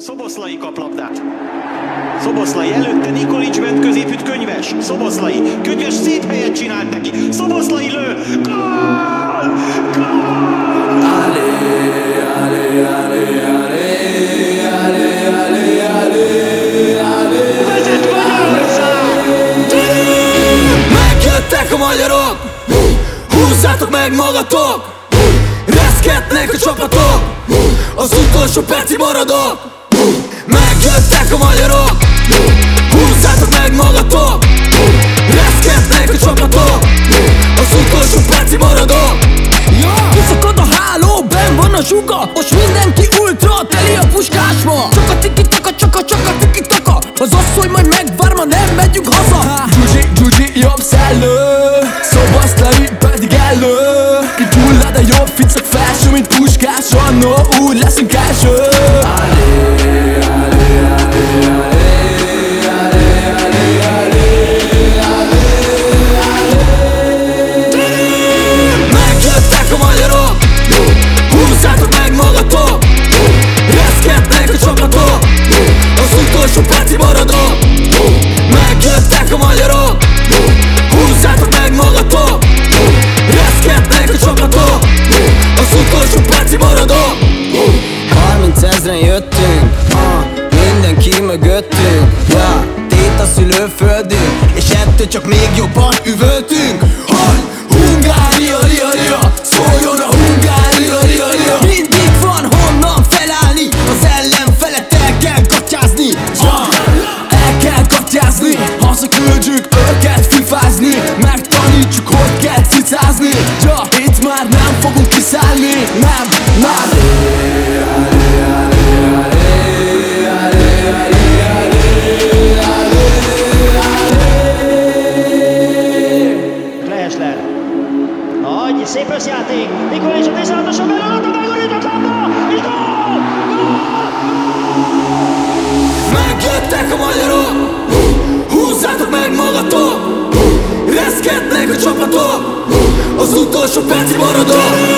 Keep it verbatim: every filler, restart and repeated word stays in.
Szoboszlai kap labdát. Szoboszlai előtte Nikolics bent középütt Könyves. Szoboszlai. Könyves szép helyet csinált neki. Szoboszlai lő. Gól! Gól! Allé, allé, allé, allé, allé, allé, allé, allé. Vezet Magyarország! Megjöttek a magyarok! Húzzátok meg magatok! Reszketnek a csapatok! Az utolsó percig maradok! Megjöttek a magyarok! Húzzátok meg magatok! Reszketnek a csapatok! Az utolsó percig maradok! Kiszakad a háló, benn van a zsuga. Most mindenki ultra, teli a puskásba. Csak a tiki-taka, csak a csak a tiki-taka. Az asszony majd megvár, ma nem megyünk haza. Gyugyi, Gyugyi, jobb szellő, Szoboszlai pedig elő. Ki gyullad a jobb ficak felső, mint puskás. Annó úgy leszünk első. Megjöttek a magyarok! Húzzátok meg magatok! Reszketnek a csapatok! Az utolsó percig maradok! Megjöttek a magyarok! Húzzátok meg magatok! Reszketnek a csapatok! Az utolsó percig maradok! Harmincezren jöttünk, ah, mindenki mögöttünk. Ja, tét a szülőföldünk, és ettől csak még jobban üvöltünk. Haj! Hungária, ria, ria! Szóljon a Hungária, ria, ria! Mindig van honnan felállni, az ellenfelet el kell gatyázni. Ja! El kell gatyázni! Hazaküldjük őket fifázni! Megtanítsuk, hogy kell cicázni! Ja! Itt már nem fogunk kiszállni! Nem, nem! Leesler. Nagy, szép összjáték. Nikolics a tizenhatoson belül, a megorített labda, és gól! Megjöttek a magyarok! Húzzátok meg magatok! Reszketnek a csapatok! Az utolsó percig maradok!